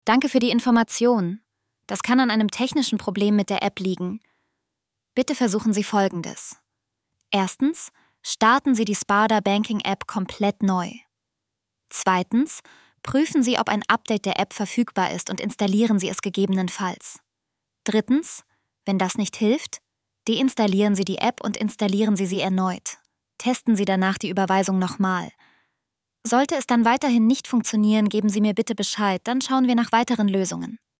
Danke für die Information. Das kann an einem technischen Problem mit der App liegen. Bitte versuchen Sie Folgendes. Erstens, starten Sie die Sparda Banking App komplett neu. Zweitens, prüfen Sie, ob ein Update der App verfügbar ist und installieren Sie es gegebenenfalls. Drittens, wenn das nicht hilft, deinstallieren Sie die App und installieren Sie sie erneut. Testen Sie danach die Überweisung nochmal. Sollte es dann weiterhin nicht funktionieren, geben Sie mir bitte Bescheid, dann schauen wir nach weiteren Lösungen.